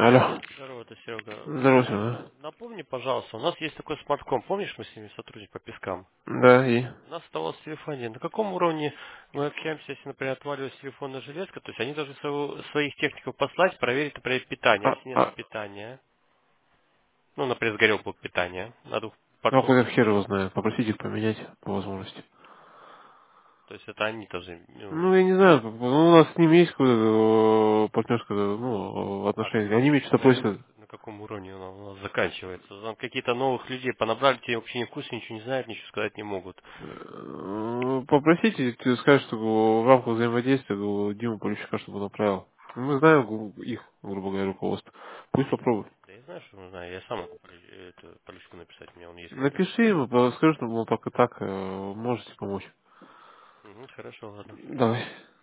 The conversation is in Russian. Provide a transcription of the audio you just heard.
Алло. Здорово, это Серега. Здравствуйте, да? Напомни, пожалуйста, у нас есть такой смартком, помнишь, мы с ними сотрудничаем по пескам? Да, и... У нас оставалось телефоне. На каком уровне мы общаемся, если, например, отваливается телефонная железка, то есть они должны своих техников послать, проверить, например, питание. А, Если нет а, питания, ну, например, сгорел блок питания на двух а куда подсоснах, хер его знает? Попросите их поменять по возможности. то есть это они должны, Ну, я не знаю, у нас с ними есть какое-то партнерское, ну, а отношение. Они меня что-то просят. на каком уровне у нас заканчивается? Там какие-то новых людей понабрали, те вообще не в курсе, ничего не знают, ничего сказать не могут. Попросите, ты скажешь, что в рамках взаимодействия Диму Полищука, чтобы он направил. Мы знаем их, грубо говоря, руководство. Пусть попробует. Да я знаю, что нужна. Я сам могу Поличку написать, у меня он есть контакт. Напиши ему, скажи, что, мол, так и так можете помочь. Мгм, хорошо, ладно. Давай.